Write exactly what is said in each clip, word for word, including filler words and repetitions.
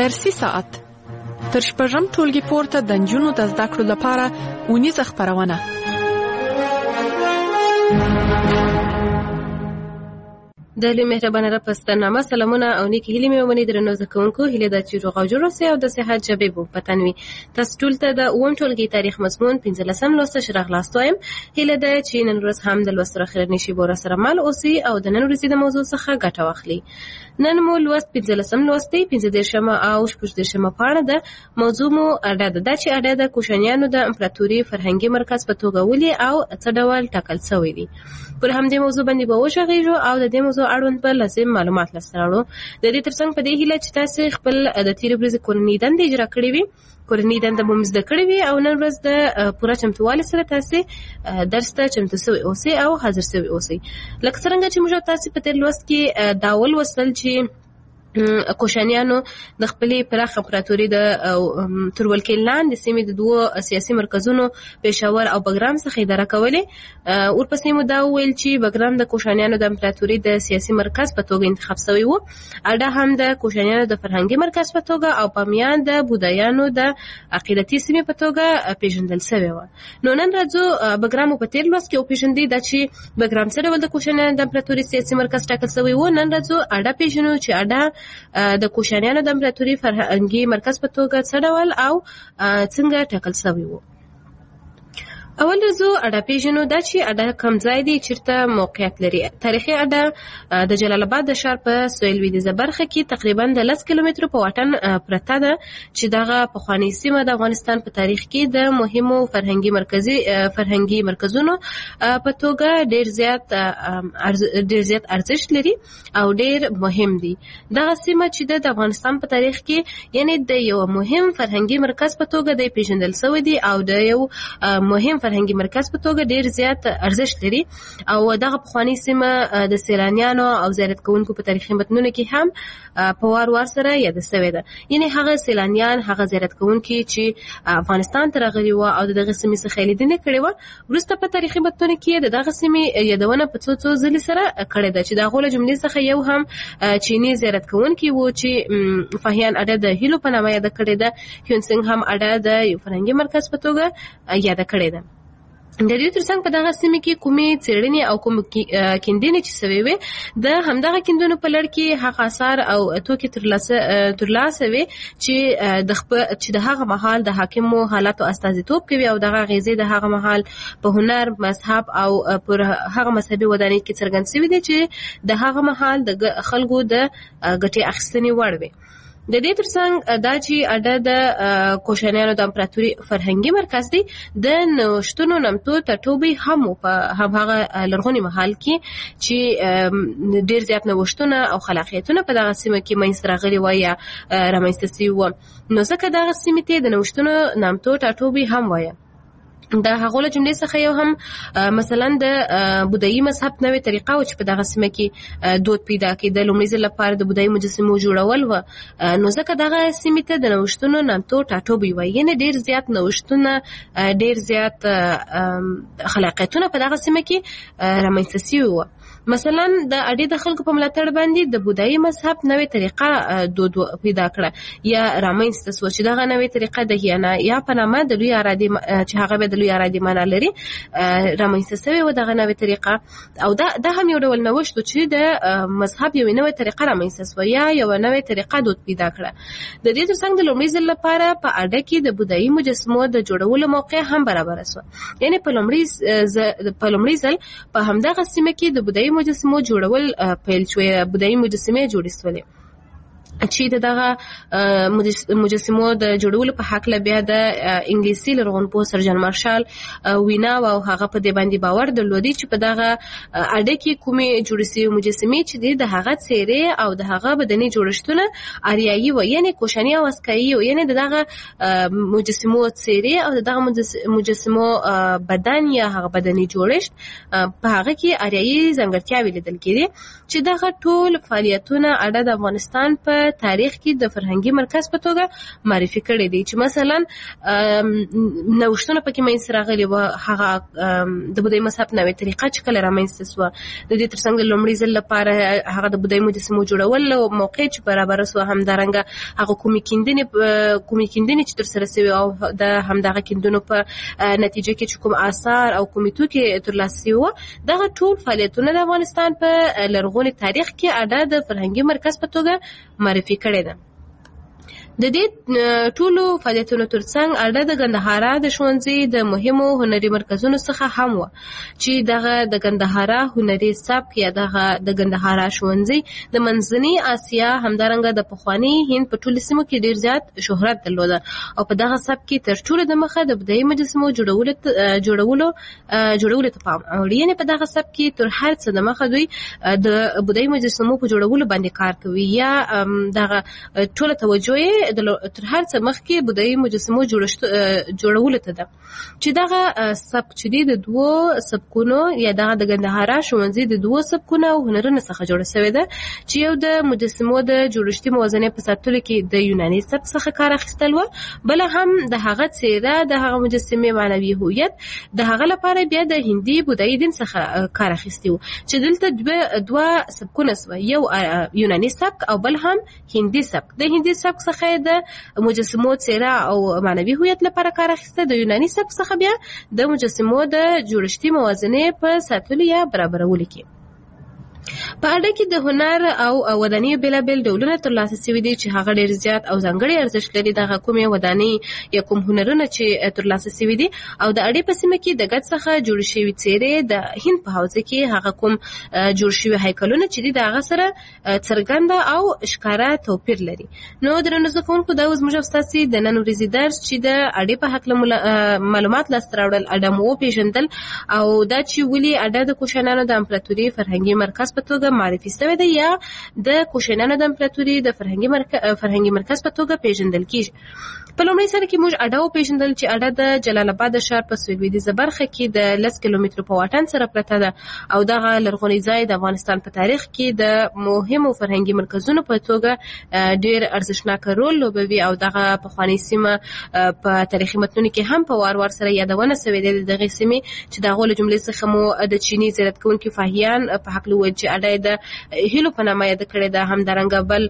درسي ساعت تر شپږم ټولګي پورته د نجونو د زده کړو لپاره اونیزه خپرونه. د لوی مهربانه رب په ستنامه سلامونه او نیکی هیلې مې ومني درنو زده کوونکو، هیله ده چې روغ او جوړ اوسئ او د صحت ژبې مو په تن وي. تاسو ټول ته د اووم ټولګي تاریخ مضمون پنځلسم لوست ښه راغلاست وایم. هیله ده چې نن ورځ هم د لوست تر اخره نشي بور سره مل اوسئ او د نن ورځې د موضوع څخه ګټه واخلئ. نن مو لوست پنځلسم لوست دی، پنځه دېرشمه او شپږ دېرشمه پاڼه ده. موضوع مو اډه ده دا چې اډه د کوشانیانو د امپراتوري فرهنګي مرکز په توګه ولې او څه ډول ټاکل شوی دی. پر همدې موضوع باندې به وغږیږو او د دې موضوع اړوند په لازم معلومات لاسته راوړو. د دې ترڅنګ په دې هیله چې تاسو خپل د تیر ورځې کورنۍ دندې اجرا کړې وي، کورنۍ دنده مو زده کړې وي او نن ورځ د پوره چمتووالي سره تاسو درس ته چمتو شوي اوسئ او حاضر شوي اوسئ. لکه څنګه چې موږ تاسو په تیر لوست کې دا ولوستل چې کوشانیانو د خپلې پراخه امپراتوري د ترولکې لاندې سیمې د دوه سیاسي مرکزونو پېښور او بګرام څخه اداره کولې. ورپسې مو دا وویل چې بګرام د کوشانیانو د امپراتوري د سیاسي مرکز په توګه انتخاب شوی و، اډه هم د کوشانیانو د فرهنګي مرکز په توګه او بامیان د بودایانو د عقیدتي سیمې په توګه پیژندل شوی و. نو نن راځو بګرام په تیر لوست کې وپېژندې دا چې بګرام څه ډول د کوشانیانو د امپراتوري سیاسي مرکز ټاکل شوی و. نن راځو اډه پیژنو چې اډه د کوشانیانو د امپراتوري فرهنګي مرکز په توګه څه ډول او څنګه ټاکل شوی و. اول رزو اډه پیژنو دا چې اډه کوم ځای دی چیرته موقعیت لري. تاریخي اډه د جلال آباد د ښار په سویل لویدیځه برخه کې تقریبا د لس کیلومترو په واټن پرته ده چې دغه پخوانۍ سیمه د افغانستان په تاریخ کې د مهمو فرهنګي مرکزي فرهنګي مرکزونو په توګه ډیر زیات ډیر زیات ارزښت لري او ډیر مهم دي. دغه سیمه چې د افغانستان په تاریخ کې یعنی د یو مهم فرهنګي مرکز په توګه د پیژندل شوی دی او د یو مهم فرهنګي مرکز په توګه ډیر زیات ارزښت لري او دغه پخوانی سیمه د سیلانیانو او زیارت کوونکو په تاریخي متنونو کې هم په وار وار سره یاد شوی ده. یعنی هغه سیلانیان هغه زیارت کوونکي چې افغانستان ته راغلي و او دغه سیمې څخه لیدنه کړې و، وروسته په تاریخي متنونو کې دغه سیمې یادونه په څو څو ځلې سره کړې ده چې دغه جملې څخه یو هم چینی زیارت کوونکي و چې فاهیان اډه د هیلو په نامه یاد کړې ده، هیونسنګ هم اډه د یو فرهنګي مرکز په توګه یاد کړې ده. د دې ترڅنګ په دغه سیمه کې کومې څېړنې او کوم کیندنې چې شوې وې د همدغه کیندنو په لړ کې هغه اثار او توکي ترلاسه ترلاسه وې چې د چې د هغه مهال د حاکمو حالاتو استازیتوب کوي او دغه غیزې د هغه مهال په هنر، مذهب او پر هغه مذهبي ودانۍ کې څرګند شوي دي چې د هغه مهال د خلکو د ګټې اخیستنې وړ وي. د دې ترڅنګ دا چې اډه د کوشانیانو د امپراتوري فرهنګي مرکز دی د نوښتونو نمتو ټاټوبی هم په هغه لرغوني محل کې چې ډیر زیات نوښتونه او خلاقیتونه په دغه سیمه کې منځته راغلي وای یا رامنځته شوي وو، نو ځکه دغه سیمې ته د نوښتونو نمتو ټاټوبی هم وای. د هغه له جملې څخه یو هم مثلا د بودایي مذهب نوې طریقه او چې په دغه سیمه کې دود پیدا کېدل، لومړي ځل لپاره د بودایي مجسمو جوړول و، نو ځکه دغه سیمې ته د نوښتونو نامتو ټاټوبی وایي. یعنې ډېر زیات نوښتونه، ډېر زیات خلاقیتونه په دغه سیمه کې رامنځته شوي وو. مثلا د اډې د خلکو په ملاتړ باندې د بودایي مذهب نوې طریقه دود پیدا کړه یا رامنځته شوه چې دغه نوې طریقه د هیانا یا په نامه د لوی ارادي چې هغه به د لوی ارادي معنا لري رامنځته شوې وه دغه نوې طریقه. او دا دا هم یو ډول نوښت و چې د مذهب یوې نوې طریقه رامنځته شوه یا یوه نوې طریقه دود پیدا کړه. د دې ترڅنګ د لومړي ځل لپاره په اډه کې د بودایي مجسمو د جوړولو موقع هم برابره شوه. یعنې په لومړي په لومړي ځل په همدغه سیمه کې د بودایي مجسمو جوړول پیل شوی، بودایي مجسمې جوړې شولې چې دغه مجسمو د جوړولو په حق له بیا د انګلیسي لرغونپوه سر جان مارشال وینا او هغه په دې باندې باور درلودي چې په دغه اډه کې کومې جوړې شوې مجسمې چې دي د هغه څېرې او د هغه بدني جوړښتونه اریایي وو، یعنې کوشاني او اسکایي وو، یعنې دغه مجسمو څېرې او دغه مجسمو بدن یا هغه بدني جوړښت په هغه کې اریایي ځانګړتیاوې لیدل کېدې چې دغه ټول فعالیتونه اډه د افغانستان په تاریخ کې د فرهنګي مرکز په توګه معرفي کړی دی چې مثلا نوښتونه پکې منځ راغلي و. هغه د بودایي مذهب نوې طریقه چې کله رامنځته سوه د دې ترڅنګ لومړي ځل لپاره هغه د بودایي مجسمو جوړول او موقع چې برابر سوه، همدارنګه هغه کومې کیندنې کومې کیندنې چې ترسره سوي او د همدغه کیندنو په نتیجه کې چې کوم آثار او کومې توکي ترلاسه سوي وه، دغه ټول فعالیتونه د افغانستان په لرغوني تاریخ کې اډه د فرهنګي مرکز په توګه معرفي کړې ده. د دې ټولو فعالیتونو ترڅنګ اډه د ګندهارا د ښوونځي د مهمو هنري مرکزونو څخه هم و چې دغه د ګندهارا هنري سبک یا دغه د ګندهارا ښوونځي د منځنۍ اسیا همدارنګه د پخواني هند په ټولو سیمو کې ډیر زیات شهرت درلوده او په دغه سبک کې تر ټولو د مخه د بودایي مجسمو جوړولو جوړولو جوړولو ته پام اړ. یعنې په دغه سبک کې تر هر څه د مخه دوی د بودایي مجسمو په جوړولو باندې کار کوي یا دغه ټوله توجه تر هر څه مخکې بودایي مجسمو جوړولو ته ده چې دغه سبک چې دی د دوو سبکونو یا دغه د ګندهارا ښوونځي د دوو سبکونو او هنرونو څخه جوړه شوې ده چې یو د مجسمو د جوړښتي موازنې په ساتلو کې د یوناني سبک څخه کار اخیستل و، بل هم د هغه څیره د هغه مجسمې معنوي هویت د هغه لپاره بیا د هندي بودایي دین څخه کار اخیستی و چې دلته دوه سبکونه سوه، یو یوناني سبک او بل هم هندي سبک. د هندي سبک څخه د مجسمو څیره او معنوي هویت لپاره کار اخیسته، د یوناني سبک څخه بیا د مجسمو د جوړښتي موازنې په ساتلو یا برابرولو کې. په اډه کې د هنر او ودانیو بېلابېل ډولونه ترلاسه شوي دي چې هغه ډېر زیات او ځانګړی ارزښت لري. دغه کومې ودانۍ یا کوم هنرونه چې ترلاسه شوي دي او د اډې په سیمه کې د ګچ څخه جوړې شوي څیرې د هند په حوزه کې هغه کوم جوړ شوي هیکلونه چې دي د هغه سره څرګنده او ښکاره توپیر لري. نو درنو زده کوونکو دا اوس زموږ او ستاسې د نن ورځې درس چې د اډې په هکله معلومات لاسته راوړل، اډه مو وپېژندل او دا چې ولې اډه د کوشانیانو د امپراتوري فرهنګي مرکز په توګه معرفي شوی دی یا د کوشانیانو د امپراتوري د فرهنګي مرکز فرهنګي مرکز په توګه پیژندل کیږي. په لومړي سره کې موږ اډه وپېژندل چې اډه د جلال آباد ښار په سویلویدیځه برخه کې د لس کیلومترو په واټن سره پرته ده او دغه لرغونی ځای د افغانستان په تاریخ کې د مهمو فرهنګي مرکزونو په توګه ډېر ارزښتناک رول لوبوي او دغه پخوانۍ سیمه په تاریخي متنونو کې هم په وار وار سره یادونه شوې ده. د دغې سیمې چې د هغو له جملې څخه مو د چیني زیارت کوونکي فاهیان په هکله وویل چې اډه د هیلو په نامه یاده کړې ده. همدارنګه بل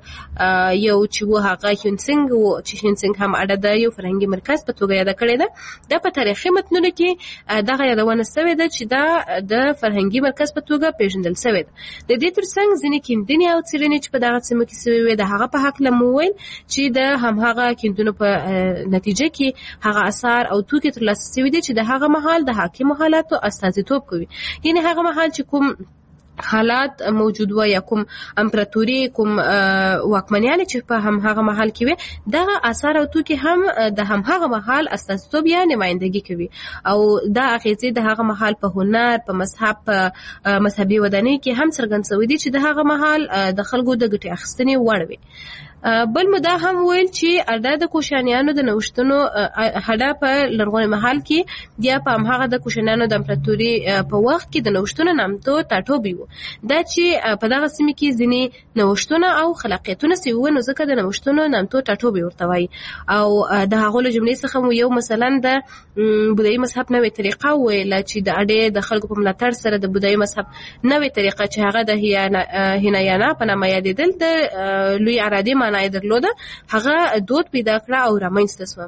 یو چې و هغه هیونسنګ و چې هیونسنګ هم اډه د یو فرهنګي مرکز په توګه یاده کړې ده. دا په تاریخي متنونو کې دغه یادونه شوې ده چې دا د فرهنګي مرکز په توګه پیژندل شوې ده. د دې ترڅنګ ځینې کیندنې او څېړنې چې په دغه سیمه کې شوې وې د هغه په هکله مو وویل چې د همهغه کیندنو په نتیجه کې هغه اثار او توکي ترلاسه شوي دي چې د هغه مهال د حاکمو حالاتو استازیتوب کوي. یعنې هغه مهال چې کوم حالات موجود و یا کوم امپراتوري کوم واکمنیان چې په هم هغه محل کې وي دغه آثار او توکي هم د هم هغه محل استازیتوب یا نمائندګي کوي او دا اغیزې د هغه محل په هنر په مذهب په مذهبي ودانۍ کې هم څرګند شوی دي چې د هغه محل د خلکو د ګټې اخیستنې وړ وي. بل مدا هم ویل چې اډه د کوشانیانو د نوښتونو هډه په لرغوني محل کې بیا په هماغه د کوشانیانو د امپراتوري په وخت کې د نوښتونو نامتو ټاټوبی و. دا چې په دغه سیمه کې ځینې نوښتونه او خلاقیتونه سوي وو نو ځکه د نوښتونو نامتو ټاټوبی ورته وایي او د هغو له جملې څخه مو یو مثلا د بودایي مذهب نوې طریقه وویله چې د اډې د خلکو په ملاتړ سره د بودایي مذهب نوې طریقه چې هغه د هینایانا په نامه یادېدل د لوی ارادې معنی درلوده هغه دود پیدا کړه او رامنځته شوه.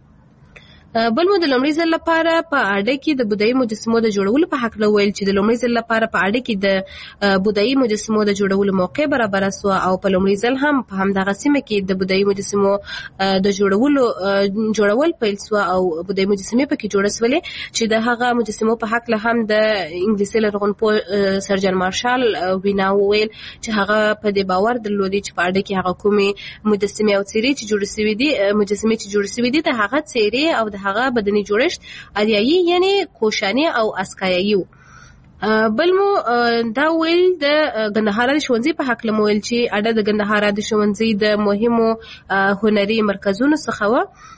بل مو د لومړي ځل لپاره په اډه کې د بودایي مجسمو د جوړولو په هکله ویل چې د لومړي ځل لپاره په اډه کې د بودایي مجسمو د جوړولو موقع برابره سوه او په لومړي ځل هم په همدغه سیمه کې د بودایي مجسمو د جوړولو جوړول پیل سوه او بودایي مجسمې پکې جوړه سولې چې د هغه مجسمو په هکله هم د انګلیسي لرغونپوه سرجن مارشال وینا وویل چې هغه په دې باور درلودی چې په اډه کې هغه کومې مجسمې او څیرې چې جوړې سوي دي مجسمې چې جوړې سوي دي د هغه څیرې او د هغه بدني جوړښت اریایي یعنی کوشاني او اسکایي و. بل مو دا ویل د ګندهارا د ښوونځي په هکله مو ویل چې اډه د ګندهارا د ښوونځي د مهمو هنري مرکزونو څخه و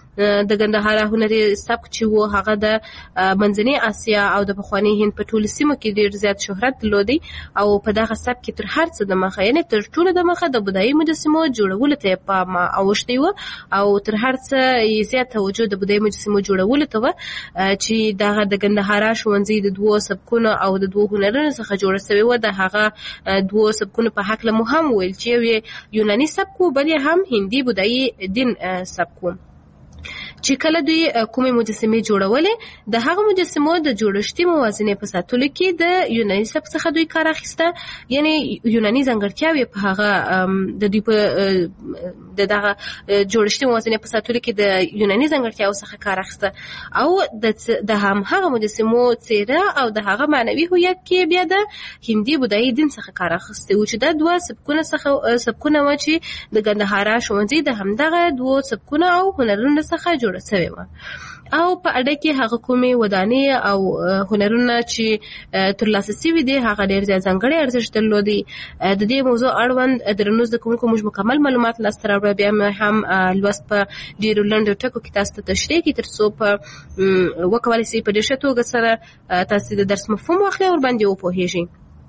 د ګندهارا هنري سبک چې وو هغه د منځنۍ اسیا او د پخواني هند په ټولو سیمو کې ډیر زیات شهرت درلودي او په دغه سبک کې تر هر څه د مخه یعنی تر ټولو د مخه د بودایي مجسمو جوړولو ته پام اوښتی و او تر هر څه زیات توجه د بودایي مجسمو جوړولو ته و چې دغه د ګندهارا ښوونځي د دوو سبکونو او د دوو هنرونو څخه جوړ شوی و. د هغه دوو سبکونو په هکله مو هم ویل چې یو یوناني سبک بل هم هندي بودایي دین سبک و. چې کله دوی کومې مجسمې جوړولې د هغه مجسمو د جوړښتي موازنې په ساتلو کې د یوناني سبک څخه دوی کار اخیسته یعنی یوناني ځانګړتیاوې په هغه د دوی په د دغه جوړښتي موازنې په ساتلو کې د یوناني ځانګړتیاو څخه کار اخیسته او د هم هغه مجسمو څیره او د هغه معنوي هویت کې بیا د هندي بودایي دین څخه کار اخیسته و چې د دوه سبکونه څخه سبکونه و چې د ګندهارا ښوونځي د همدغه دوه سبکونه او هنرونو څخه جوړ شوی و. او په اړه کې هغه کومې ودانې او هنرونه چې ترلاسه شوي دي هغه ډېر زیات ځانګړی ارزښت درلودي. د دې موضوع اړوند درنو زده کوونکو موږ مکمل معلومات لاسته راوړو بیا هم لوست په ډېرو لنډو ټکو کې تاسو ته تشریح کړي تر څو په وکولی شي په ډېر ښه توګه سره تاسو د درس مفهوم واخلئ او ورباندې وپوهیږئ.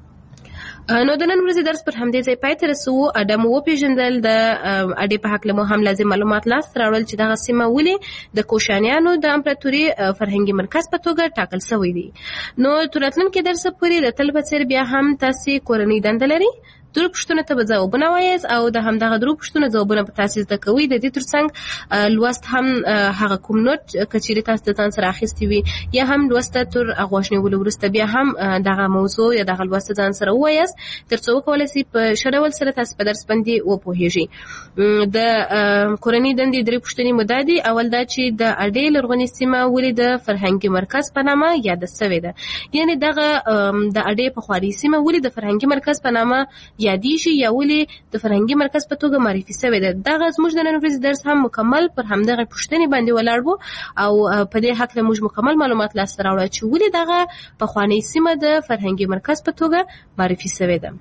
نو د نن ورځې درس پر همدې ځای پای ته رسوو. اډه مو وپېژندل د اډې په هکله مو هم لازم معلومات لاسته راوړل چې دغه سیمه ولې د کوشانیانو د امپراتوري فرهنګي مرکز په توګه ټاکل شوی دی. نو تر راتلونکي درسه پورې د تل په څېر بیا هم تاسې کورنۍ دنده لرئ درو پوښتنو ته به ځوابونه وایاست او د همدغه درو پوښتنو ځوابونه به تاسې زده کوئ. د دې ترڅنګ لوست هم هغه کوم نوټ که چیرې تاسو د ځان سره اخیستی وي یا هم لوست ته تر غوږ نیولو وروسته بیا هم دغه موضوع یا دغه لوست ځان سره ووایاست تر څو وکولی شئ په ښه ډول سره تاسو په درس باندې وپوهیږئ. د کورنۍ دندې درې پوښتنې مو دا دي. اول دا چې د اډې لرغونې سیمه ولې د فرهنګي مرکز په نامه یاده شوې ده یعنې دغه د اډې پخوانۍ سیمه ولې د فرهنګي مرکز په نامه یادیږي یا ولې د فرهنګي مرکز په توګه معرفي شوی ده. دغه زموږ د نن ورځې درس هم مکمل پر همدغه پوښتنې باندې ولاړ و او په دې هکله موږ مکمل معلومات لاسته راوړل چې ولې دغه پخوانۍ سیمه د فرهنګي مرکز په توګه معرفي شوې ده.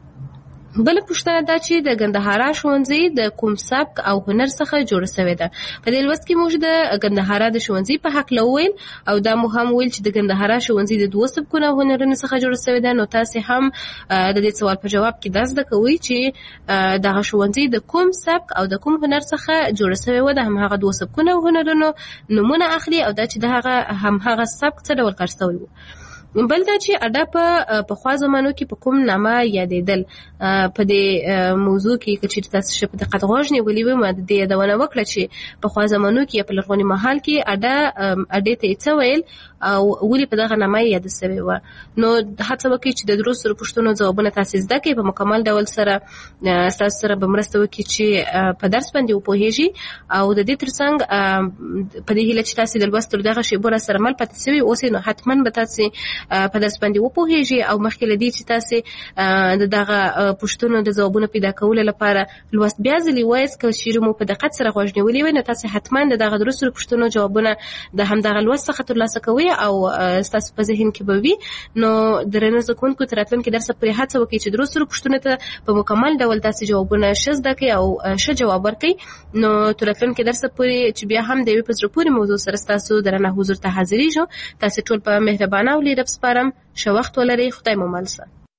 بله پوښتنه دا چې د ګندهارا ښوونځي د کوم سبک او هنر څخه جوړ شوی ده. په دې لوست کې موږ د ګندهارا د ښوونځي په هکله وویل او دا مو هم ویل چې د ګندهارا ښوونځي د دوه سبکونو او هنرونو څخه جوړ شوی ده. نو تاسې هم د دې سوال په جواب کې دا زده کوئ چې دغه ښوونځي د کوم سبک او د کوم هنر څخه جوړ شوی و د همهغه دوه سبکونو او هنرونو نومونه اخلي او دا چې د هغه همهغه سبک څه ډول کار شوی و. بل دا چې اډه په پخوا زمانو کې په کوم نامه یادېدل. په دې موضوع کې که چېرې تاسو ښه په دقت غوږ نیولي وي ما د دې یادونه وکړه چې پخوا زمانو کې یا په لرغوني مهال کې اډه اډې ته یې څه ویل او ولې په دغه نامه یې یاده شوې وه. نو هڅه وکړئ چې د درو سرو پوښتنو ځوابونه تاسې زده کړئ په مکمل ډول سره ستاسو سره به مرسته وکړي چې په درس باندې وپوهیږئ او د دې ترڅنګ په دې هیله چې تاسې د لوست تر دغه شیبو را سره مل پاتې شوي اوسئ نو حتما به تاسې په درس باندې وپوهیږئ او مخکې له دې چې تاسې د دغه پوښتنو د ځوابونو پیدا کولو لپاره لوست بیا ځلې وایاست که چیرې مو په دقت سره غوږ نیولي وي نو تاسې حتما د دغه درو سرو پوښتنو جوابونه د همدغه لوست څخه ترلاسه کوئ او ستاسو په ذهن کې به وي. نو درنو زده کوونکو تر راتلونکي درسه پورې هڅه وکړئ چې درو سرو پوښتنو ته په مکمل ډول تاسې جوابونه ښه زده کړئ او ښه جواب ورکړئ. نو تر راتلونکي درسه پورې چې بیا هم د یوې په زړه پورې موضوع سره ستاسو درنه حضور ته حاضرېږو. تاسې ټول په مهربانه او لیرب سپارم. ښه وخت ولرئ. خدای مو مل شه.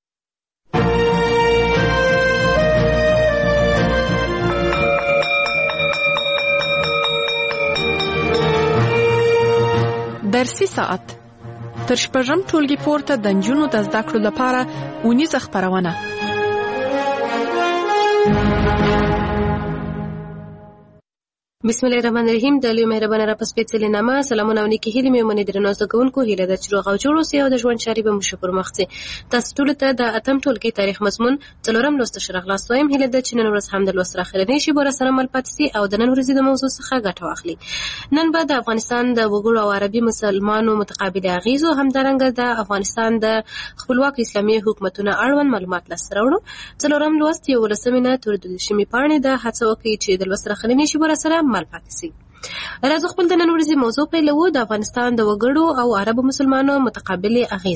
درسي ساعت تر شپږم ټولګي پورته د نجونو د زده کړو لپاره اونیزه خپرونه. بسم الله الرحمن الرحیم. د لوی مهربانه را په سپېڅلې نامه سلامونه او نیکې هیلې مې ومنئ. درنو زده کوونکو هیله ده چې روغ او جوړ اوسئ او د ژوند چارې به مو ښه پر مخ ځي. تاسو ټولو ته د اتم ټولګي تاریخ مضمون څلورم لوست ښه راغلاست وایم. هیله ده چې نن ورځ هم د لوست را اخرنۍ شیبو را سره مل پاتې سي او د نن ورځې د موضوع څخه ګټه واخلي. نن به د افغانستان د وګړو او عربي مسلمانانو متقابل اغیزو همدارنګه د افغانستان د خپلواک اسلامي حکومتونو اړوند معلومات لاسته راوړو. څلورم لوست یو ولسمې نه تر دویشتمې پاڼې ده. هڅه وکړئ چې د لوست را اخرنۍ شیبو را سره مل پاتې سي. راځو خپل د نن ورځې موضوع پیلوو. د افغانستان د وګړو او عربو مسلمانانو متقابلې اغیزې.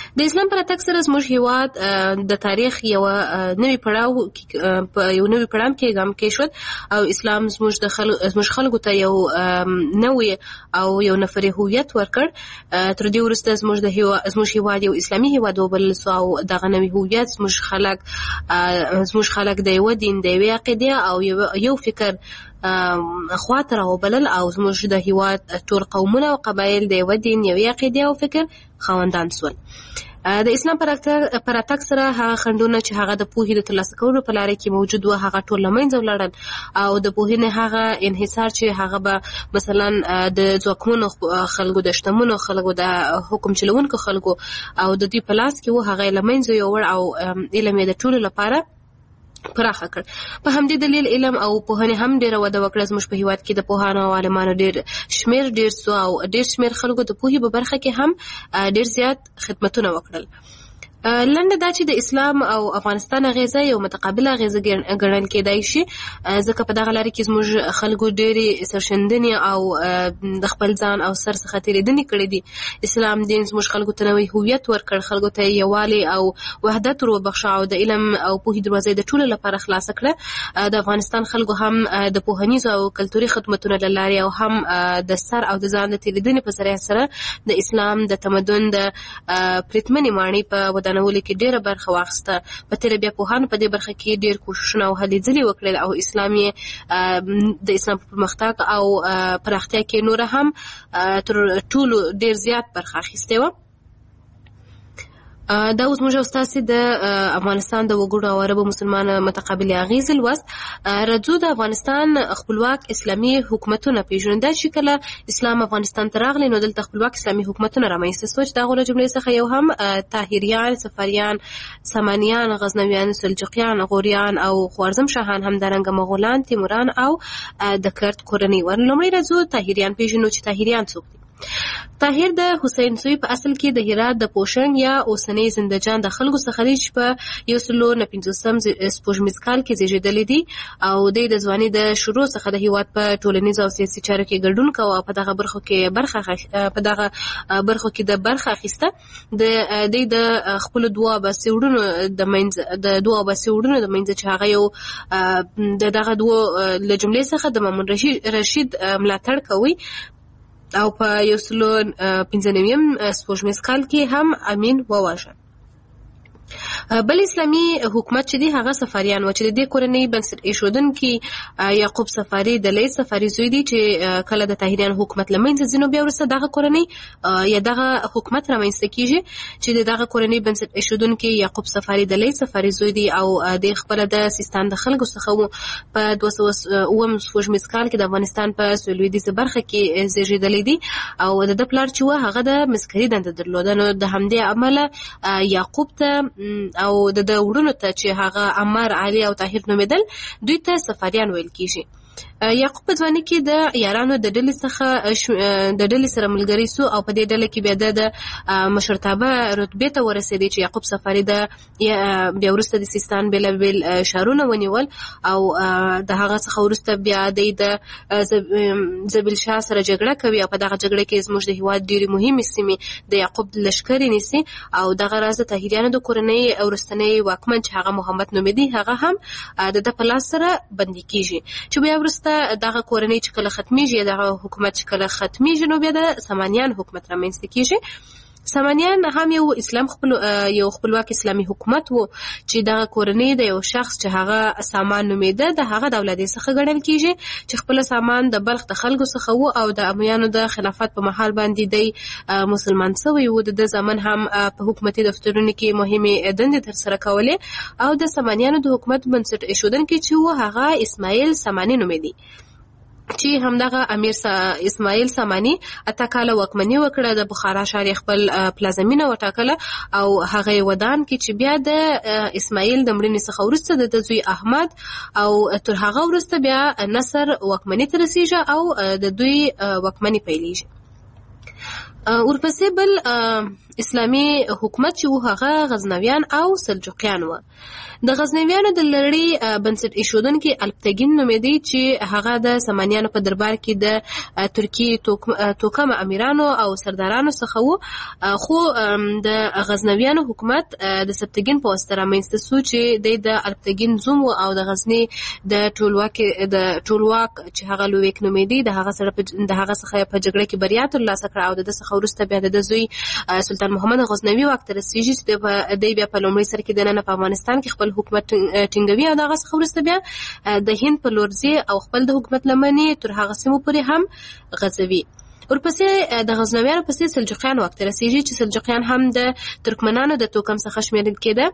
د اسلام پر راتګ سره زموږ هیواد د تاریخ یو نوی پړاو په یو نوی پړاو کې ګام کې شو او اسلام زموږ د خلکو زموږ خلکو ته یو نوې او یو نفري هویت ورکړ. تر دې وروسته زموږ د هیواد زموږ هیواد یو اسلامي هیواد وبلل سو او دغه نوی هویت زموږ خلک زموږ خلک د یو دین د یو عقیده او یو فکر خواته راوبلل او زموږ د هیواد ټول قومونه او قبایل د یو دین یو عقیده او فکر خاوندان سول. د اسلام پر راتګ سره هغه خنډونه چې هغه د پوهې د ترلاسه کولو په لاره کې موجود و هغه ټول له منځه ولاړل او د پوهې نه هغه انحصار چې هغه به مثلا د ځواکمنو خلکو د شتمنو خلکو د حکم چلوونکو خلکو او د دوی په لاس کې و هغه له منځه یوړ او علم یې د ټولو لپاره پراخه کړ. په همدې دلیل علم او پوهنې هم ډېره وده وکړه. زموږ په هیواد کې د پوهانو او عالمانو ډېر شمېر ډېر سو او ډېر شمېر خلکو د پوهې په برخه کې هم ډېر زیات خدمتونه وکړل. لنډه دا چې د اسلام او افغانستان اغیزه یو متقابله اغیزه ګڼل کېدای شي ځکه په دغه لاره کې زموږ خلکو ډېرې سرښندنې او د خپل ځان او سر څخه تېرېدنې کړې دي. اسلام دین زموږ خلکو ته نوی هویت ورکړ، خلکو ته یووالی او وحدت ور وبخښه او د علم او پوهې دروازې د ټولو لپاره خلاصه کړه. د افغانستان خلکو هم د پوهنیزو او کلتوري خدمتونو له لارې او هم د سر او د ځان د تېرېدنې په ذریعه سره د اسلام د تمدن د پرتمنې ماڼۍ په ودانولو کې ډېره برخه واخیسته. په تېره بیا پوهانو په دې برخه کې ډېر کوښښونه او هلې ځلې وکړل او اسلام یې د اسلام په پرمختګ او پراختیا کې نوره هم تر ټولو ډېر زیات برخه اخیستې وه. دا اوس موږ استاسې د افغانستان د وګړو او عربو مسلمان متقابل اغیز لوست راځو. د افغانستان خپلواک اسلامي حکومتونه پیژنو. دا چې کله اسلام افغانستان ته راغلی نو دلته خپلواک اسلامي حکومتونه رامنځته سوه چې د هغو له جملې څخه یو هم طاهریان، صفریان، سامانیان، غزنویان، سلجوقیان، غوریان او خوارزم شاهان، همدارنګه مغولان، تیموران او د کرد کورنۍ ور. لومړی راځو طاهریان پیژنو چې طاهریان څوک دي. طاهر د حسین سوی په اصل کې د هرات د پوشنګ یا اوسنۍ زندجان د خلکو څخه دی چې په یو سلو نه پنځوسم سپوږمیز کال کې زیږېدلی دی او دی د ځوانۍ د شروع څخه د هیواد په ټولنیزو او سیاسي چارو کې ګډون کوه او په دغه برخو کې برخه په دغه برخو کې د برخه اخیسته. د دی د خپلو دوه اباسي وروڼو د منځ د دوه اباسي وروڼو د منځ چې هغه یو د دغه دوه له جملې څخه د مامون رشید ملاتړ کوي او په یو سلو پنځه نویم سپوږمیز کال کې هم امین وواژه. بل اسلامي حکومت چې دی هغه صفاریان و چې د دې کورنۍ بنسټ ایښودونکي یعقوب صفاري د لید صفاري زوی دی چې کله د طاهریان حکومت له منځه ځي نو بیا وروسته دغه کورنۍ یا دغه حکومت رامنځته کیږي چې د دغه کورنۍ بنسټ ایښودونکي یعقوب صفاري د لید صفاري زوی دی او د خپله د سیستان د خلکو څخه و. په دوه سوه اووم سپوږمیز کال کې د افغانستان په سویلویدیځه برخه کې زیږېدلی دی او د ده پلار چې و هغه د مسکري دنده درلوده. نو د همدې امله یعقوب ته او د د وړونو ته چې هغه عمر، علي او طاهر نومېدل دوی ته صفاریان ویل کیږي. یعقوب په ځوانۍ کې د یارانو د ډلې څخه د ډلې سره ملګری سو او په دې ډله کې بیا د مشرتابه رتبې ته ورسېدی چې یعقوب صفاري د بیا وروسته د سیستان بېلابېل ښارونه ونیول او د هغه څخه وروسته بیا دی د زبیل شاه سره جګړه کوي او په دغه جګړه کې زموږ د هېواد ډېرې مهمې سیمې د یعقوب لښکرې نیسي او دغه راز د طاهریانو د کورنۍ وروستنی واکمن چې هغه محمد نومېدی هغه هم د ده په لاس سره بندي کیږي. چې بیا وروسته دغه کورنۍ چې کله ختمیږي یا دغه حکومت چې کله ختمیږي نو بیا د سامانیان حکومت رامنځته کیږي. سامانیان هم یو اسلام خپل یو خپلواک اسلامي حکومت وو چې دغه کورنۍ د یو شخص چې هغه سامان نومېده د هغه د اولادې څخه ګڼل کیږي چې خپل سامان د بلخ د خلکو څخه وو او د امویانو د خلافت په مهال باندې دی مسلمان شوی وو. د زمن هم په حکومتي دفترونو کې مهمې دندې ترسره کولې او د سامانیانو د حکومت بنسټ ایښودونکی چې وو هغه اسماعیل ساماني نومېدی چې همدغه امیر اسماعیل ساماني اته کاله واکمني وکړه. د بخارا ښار خپل پلازمینه وټاکله او هغه یې ودان کې چې بیا د اسماعیل د مړینې څخه وروسته د زوی احمد او تر هغه وروسته بیا نصر واکمني ته رسیږي او د دوی واکمني پیلېږي. ورپسې بل اسلامي حکومت چې و هغه غزنویان او سلجوقیان و. د غزنویانو د لړۍ بنسټ ایښودونکي الپتګین نومېدی چې هغه د سامانیانو په دربار کې د ترکیې توکم امیرانو او سردارانو څخه و، خو د غزنویانو حکومت د سبتګین په واسطه رامنځته سو چې د الپتګین زوم او د غزنی د ټولواک د ټولواک چې هغه لویک نومېدی د هغه سره د هغه څخه په جګړه کې بریا ترلاسه کړه او د څخه وروسته بیا د زوی سلطان محمد غزنوي واک ته رسیږي چې د بیا په لومړي سر کې د نن په افغانستان کې خپل حکومت ټینګوي او دغه څخه وروسته بیا د هند په لور ځي او خپل د حکومت لمنې تر هغه سیمو پورې هم غځوي. ورپسې د غزنویانو پسې سلجوقیان واک ته رسیږي چې سلجوقیان هم د ترکمنانو د توکم څخه شمیرل کېده.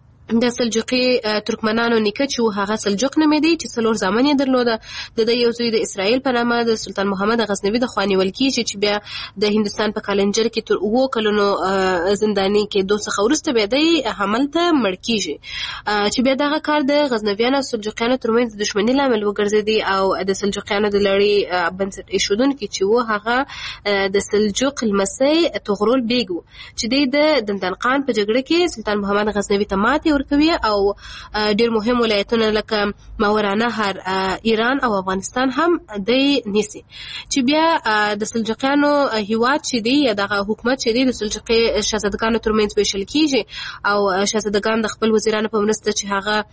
د سلجوقي ترکمنانو نیکه چې هغه سلجوق نومېدی چې څلور زامن یې درلوده. د د یو زوی د اسرائیل په نامه د سلطان محمد غزنوي د خوا نیول کېږي چې بیا د هندوستان په کالنجر کې تر اوو کلونو زنداني کېدو څخه وروسته بیا دی هملته مړ کېږي چې بیا دغه کار د غزنویانو او سلجوقیانو ترمنځ د دښمنۍ لامل وګرځېدی او د سلجوقیانو د لړۍ بنسټ ایښودونکي چې و هغه د سلجوق لمسی طغرل بیګ و چې دی د دندنقان په جګړه کې سلطان محمد غزنوي ته ماتې ورکوي او ډیر مهم ولایتونه لکه ماورانهر، ایران او افغانستان هم دی نیسي. چې بیا د سلجوقیانو هیواد چې دی یا دغه حکومت چې دی د سلجوقي شاهزادګانو ترمنځ ویشل کیږي او شاهزادګان د خپل وزیرانو په مرسته چې هغه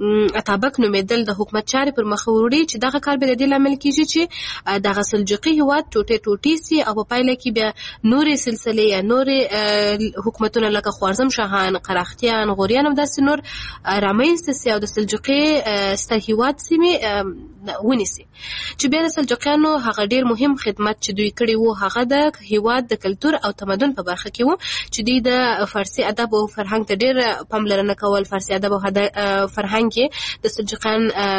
اتابک نومېدل د حکومت چارې پر مخ وړي چې دغه کار به د دې لامل کیږي چې دغه سلجوقي هیواد ټوټې ټوټې سي او په پایله کې بیا نورې سلسلې یا نورې حکومتونه لکه خوارزم شاهان، قراختیان، غوریان او داسې نور رامنځته سي او د سلجوقي ستر هیواد سیمې ونیسي. چې بیا د سلجوقیانو هغه ډیر مهم خدمت چې دوی کړی وو هغه د هیواد د کلتور او تمدن په برخه کې وو چې دوی د فارسي ادب او فرهنګ ته ډیر پاملرنه کول. فارسي ادب او فرهنګ کې د سلجوقیان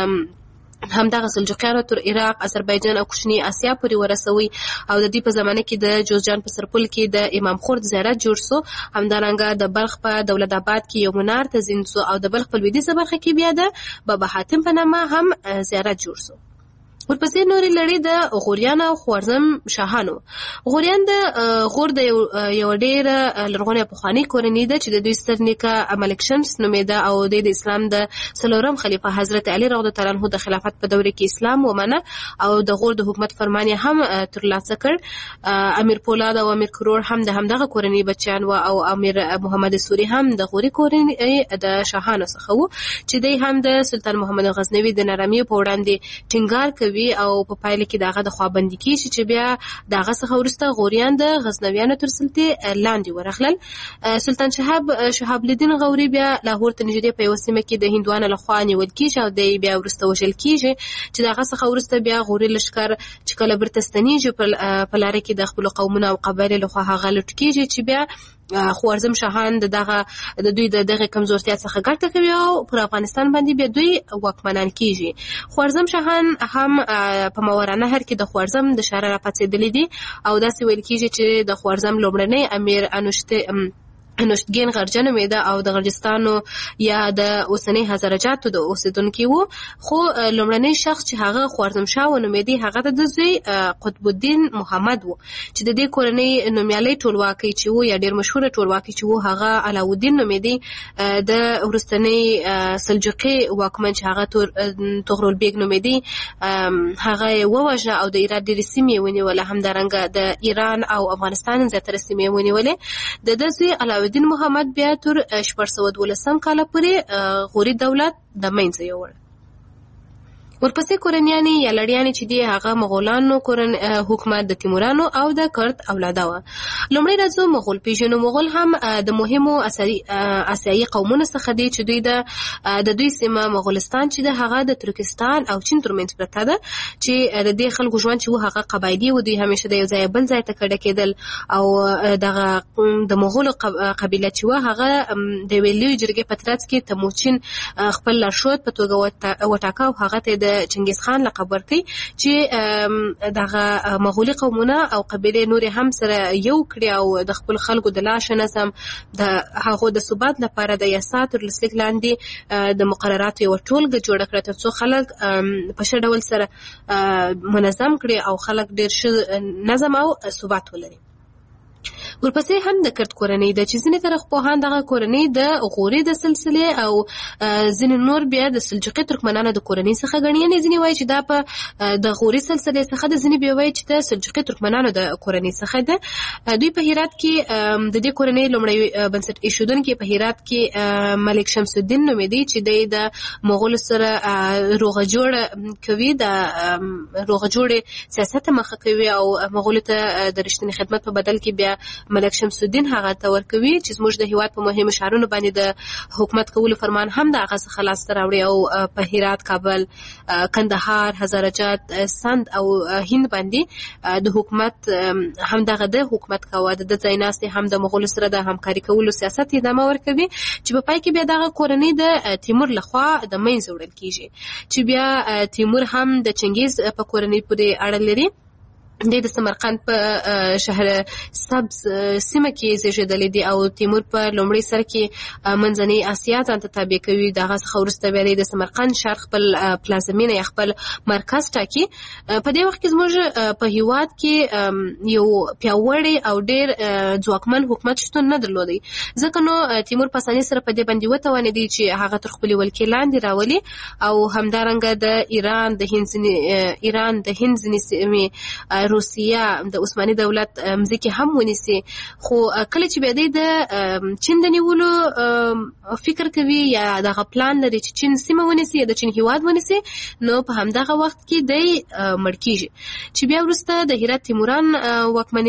هم دغه سلجوقیانو تر عراق، آذربایجان او کوچنی آسیا پورې ورسوي او د دې په زمانه کې د جوزجان په سرپل کې د امام خورد زیارت جوړ سو. همدارنګه د بلخ په دولت آباد کې یو منار تزین سو او د بلخ په لویدیځه برخه کې بیا د بابا حاتم په نامه هم زیارت جوړ سو. ورپسې نورې لړۍ د غوریان او خوارزم شاهانو. غوریان د غور د یو ډېره لرغونې پخوانۍ کورنۍ ده چې د دوی ستر نیکه ملک شمس نومېده او د اسلام د څلورم خلیفه حضرت علي رضی الله عنه د خلافت په دوره کې اسلام ومنه او د غور د حکومت فرمان یې هم ترلاسه کړ. امیر پولاد او امیر کرور هم د همدغه کورنۍ بچیان و او امیر محمد سوري هم د غوري کورنۍ د شاهانو څخه و چې دی هم د سلطان محمد غزنوي د نرمۍ په وړاندې ټینګار کوي او په پایله کې دغه د خوابندي کیږي چې بیا دغه څخه وروسته غوریان د غزنویانو تر سلطې لاندې ورغلل. سلطان شهاب شهاب الدین غوري بیا لاهور ته نږدې په یوه سیمه کې د هندوانو لخوا نیول کیږي او دی بیا وروسته وژل کیږي چې دغه څخه وروسته بیا غوري لښکر چې کله بیرته ستنیږي په لاره کې د خپلو قومونو او قبایلو لخوا هغه لوټ کیږي چې بیا خوارزم شاهان د دغه د دوی د دغه کمزورتیا څخه ګټه کوي او پر افغانستان باندې بیا دوی واکمنان کیږي. خوارزم شاهان هم په ماورانهر کې د خوارزم د شهر راپاڅېدلي دي او داسې ویل کیږي چې د خوارزم لومړنی امیر انوشته انوشتګین غرجه نومېده او د غرجستانو یا د اوسنۍ هزارجاتو د اوسېدونکي وو. خو لومړنی شخص چې هغه خوارزم شاه ونومېدی هغه د زوی قطب الدین محمد وو چې د دې کورنۍ نومیالی ټولواکۍ چې وو یا ډېر مشهوره ټولواکۍ چې وو هغه علاوالدین نومېدی. د وروستنۍ سلجوقي واکمن چې هغه طغرل بیګ نومېدی هغه یې ووژه او د ایران ډېرې سیمې یې ونیولې. همدارنګه د ایران او افغانستان زیاتره سیمې یې ونیولې. د ده زوی علاوالدین محمد بیا تر شپږ سوه دولسم کاله پورې غوري دولت د منځه یووړ. ورپسې کورنیانې یا لړیانې چې دی هغه مغولانو حکومت د تیمورانو او د کرد اولاده وه. لومړی راځو مغول پیژنو. مغول هم د مهمو آسیایي قومونو څخه دی چې دوی د دوی سیمه مغولستان چې د هغه د ترکستان او چین ترمنځ پرته ده چې د دې خلکو ژوند چې و هغه قبایلي و. دوی همیشه د یو ځای بل ځای ته کډه کېدل او دغه د مغولو قبیله چې و هغه د یوې لویې جرګې په ترڅ کې تموچین خپل لارښود په توګه وټاکه او هغه ته د چنګیز خان لقب ورکړي چې دغه مغولي قومونه او قبیلې نورې هم سره یو کړي او د خپل خلکو د لاشه نظم د هغو د ثبات لپاره د یاسا تر لسلیک لاندې د مقرراتو یوه ټولګه جوړه کړه تر څو خلک په ښه ډول سره منظم کړي او خلک ډېر ښه نظم او ثبات ولري. ورپسې هم د کرد کورنۍ د چې ځینې تاریخپوهان دغه کورنۍ د غوري د سلسلې او ځینې نور بیا د سلجوقي ترکمنانو د کورنۍ څخه ګڼي. یعنې ځینې وایي چې دا په د غوري سلسلې څخه ده، ځینې بیا وایي چې د سلجوقي ترکمنانو د کورنۍ څخه ده. دوی په هرات کې د دې کورنۍ لومړی بنسټ ایښودونکی په هرات کې ملک شمس الدین نومېدی چې دی د مغولو سره روغه جوړه کوي، د روغه جوړې سیاست مخه کوي او مغولو ته د رښتینې خدمت په بدل کې بیا ملک شمس الدین هغه ته ورکوي چې زموږ د هیواد په مهمو ښارونو باندې د حکومت کولو فرمان هم د هغه څخه لاسته راوړي او په هرات، کابل، کندهار، هزارجات، سند او هند باندې د حکومت هم دغه د حکومت کاوه. د ځایناستې هم د مغولو سره د همکاري کولو سیاست ادامه ورکوي چې په پای کې بیا دغه کورنۍ د تیمور لخوا د منځه وړل کیږي چې بیا تیمور هم د چنګیز په کورنۍ پورې اړه لري. د سمرقند په شهر سبز سیمه کې زیږېدلی دی او تیمور په لومړي سر کې منځنۍ اسیا ځان ته تابع کوي. د هغه څخه وروسته بیا د سمرقند ښار خپل پلازمینه یا خپل مرکز ټاکي. په دې وخت کې زموږ په هیواد کې یو پیاوړی او ډېر ځواکمن حکومت شتون نه درلودی، ځکه نو تیمور په اسانۍ سره په دې باندې وتوانېدی چې هغه تر خپلې ولکې لاندې راولي او همدارنګه د ایران د هند ایران د هند ځینې سیمې، روسیه، د عثماني دولت مځکې هم ونیسي. خو کله چې بیا دی د چین د نیولو فکر کوي یا دغه پلان لري چې چین سیمه ونیسي یا د چین هیواد ونیسي، نو په همدغه وخت کې دی مړ کیږي چې بیا وروسته د هرات تیموران واکمني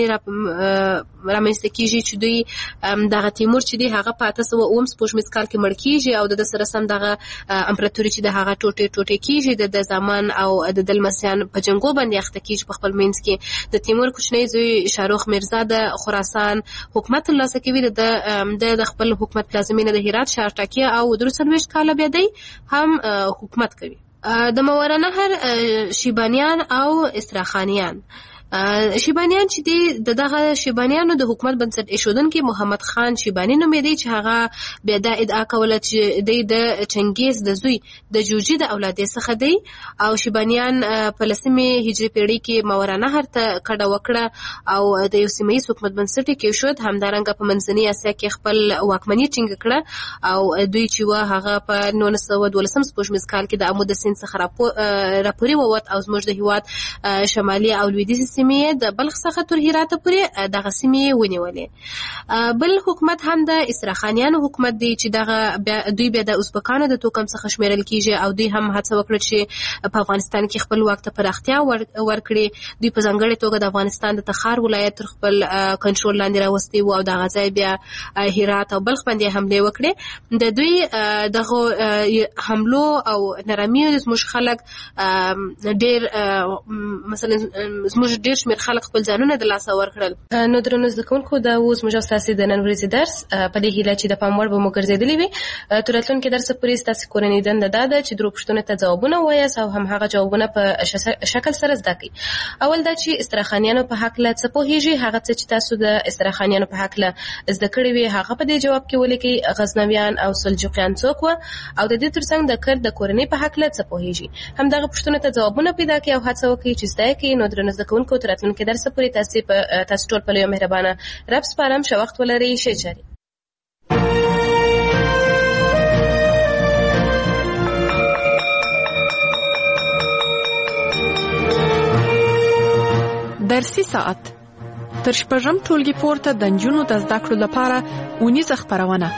رامنځته کیږي چې دوی دغه تیمور چې دی هغه په اته سوه اووم سپوږمیز کال کې مړ کیږي او د سره سم دغه امپراتوري چې د هغه ټوټې ټوټې کیږي د زمان او د دلمسیان په جنګو باندې اخته کیږي. په خپل منځ کې د تیمور کوچنی زوی شاروخ میرزا د خراسان حکومت ترلاسه کوي، د د خپل حکومت پلازمینه د هرات ښار ټاکي او درې څلوېښت کاله بیا دی هم حکومت کوي. د ماوراء نهر شیبانیان او استراخانیان شیبانیان چې دی د دغه شیبانیانو د حکومت بنسټ ایښودونکی محمد خان شیبانی نومېدی چې هغه بیا دا ادعا کوله چې دی د چنګیز د زوی د جوجي د اولادې څخه دی او شیبانیان په لسمې هجري پیړۍ کې ماوراء نهر ته کډه وکړه او د یو سیمه ییز حکومت بنسټ یې کېښود. همدارنګه په منځنۍ اسیا کې خپل واکمني ټینګه کړه او دوی چې وه هغه په نولس سوه دولسم سپوږمیز کال کې د امو د سیند څخه راپورې ووت او زموږ د هېواد شمالي او لویدیځې سیمې د بلخ څخه تر هراته پورې دغه سیمې ونیولې. بل حکومت هم د استراخانیانو حکومت دی چې دغه دوی بیا د ازبکانو د توکم څخه شمیرل کیږي او دوی هم هڅه وکړه چې په افغانستان کې خپل واک ته پراختیا ورکړي. دوی په ځانګړې توګه د افغانستان د تخار ولایت تر خپل کنټرول لاندې راوستی و او دغه ځای بیا هرات او بلخ باندې حملې وکړې. د دوی دغه حملو او نرمیو زموږ خلک ډېر مثلا زموږ ډېر شمېر خلک خپل ځانونه د لاسه ورکړل. نو درنو زده کوونکو، دا اوس زموږ ستاسې د نن ورځې درس په دې هیله چې د پام وړ به مو ګرځېدلی وي. تر راتلونکي درسه پورې ستاسې کورنۍ دنده دا ده چې درو پوښتنو ته ځوابونه ووایاست او همهغه جوابونه په شکل سره زده کړئ. اول دا چې استراخانیانو په هکله څه پوهېږئ، هغه څه چې تاسو د استراخانیانو په هکله زده کړي وي هغه په دې جواب کې ولیکئ. غزنویان او سلجوقیان څوک وه او د دې ترڅنګ د کرد د کورنۍ په هکله څه پوهېږئ. همدغه پوښتنو ته ځوابونه پیدا کړئ او هڅه وکړئ چې زده یې کړئ. نو درنو زده کوونکو، تر راتلونکي درسه پورې تاسې په تاسو ټول په لویه مهربانه رب سپارم. ښه وخت ولرئ. ښې چارې. درسي ساعت تر شپږم ټولګي پورته د نجونو د زده کړو لپاره اونیزه خپرونه.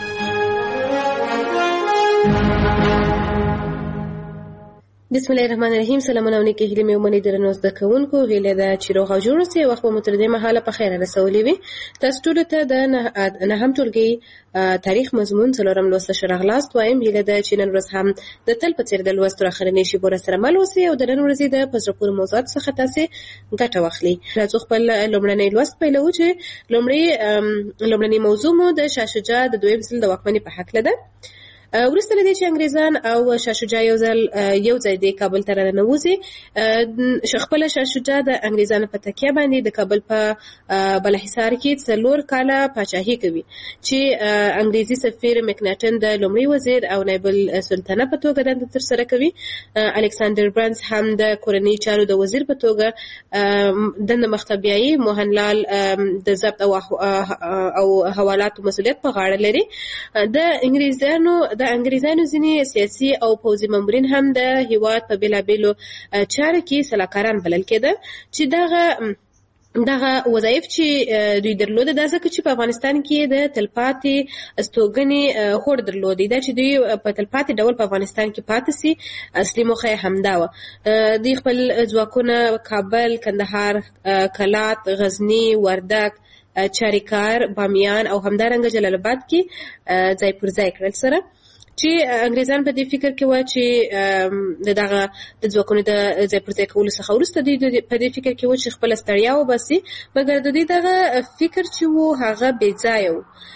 بسم الله الرحمن الرحیم. سلامونه او نیکې هیلې مې ومنئ درنو زده کوونکو. هیله ده چې روغ او جوړ اوسئ. وخت به مو تر دې مهاله په خیره رسولی وي. تاسو ټولو ته د نهم ټولګي تاریخ مضمون څلورم لوست ښه راغلاست وایم. هیله ده چې نن ورځ هم د تل په څېر د لوستو اخرنۍ شېبو راسره مل اوسئ او د نن ورځې د په زړه پورې موضوعاتو څخه تاسې ګټه واخلئ. راځو خپل لومړنی لوست پیلوو چې لومړی لومړنۍ موضوع مو د شاه شجاع د دویم ځل د واکمنۍ په هکله ده. وروسته له دې چې انګریزان او شاه شجاع یو ځل یو ځای د کابل ته راننوځي، خپله شاه شجاع د انګریزانو په تکیه باندې د کابل په بالاحصار کې څلور کاله پاچاهي کوي چې انګریزي سفیر مکناټن د لومړي وزیر او نایب السلطنه په توګه دنده ترسره کوي. الکساندر برنس هم د کورنۍ چارو د وزیر په توګه دنده مخته بیایي. موهنلال د ضبط او او حوالاتو مسؤلیت په غاړه لري. د انګریزانو د انګریزانو ځینې سیاسي او پوځي مامورین هم د هیواد په بېلابېلو چارو کې سلاکاران بلل کېدل چې دغه دغه وظایف چې دوی درلوده دا ځکه چې په افغانستان کې د تلپاتې استوګنې هوډ درلودی، دا چې دوی په تلپاتې ډول په افغانستان کې پاتې سي. اصلي موخه یې همدا وه. دوی خپل ځواکونه کابل، کندهار، کلات، غزني، وردک، چاریکار، بامیان او همدارنګه جلال آباد کې ځای پر ځای کړل سره چې انګریزان په دې فکر کې و چې د دغه د ځواکونو د ځای پر ځای کولو څخه وروسته دوی په دې فکر کې و چې خپله ستړیا وباسي، مګر د دوی دغه فکر چې و هغه بې ځایه و.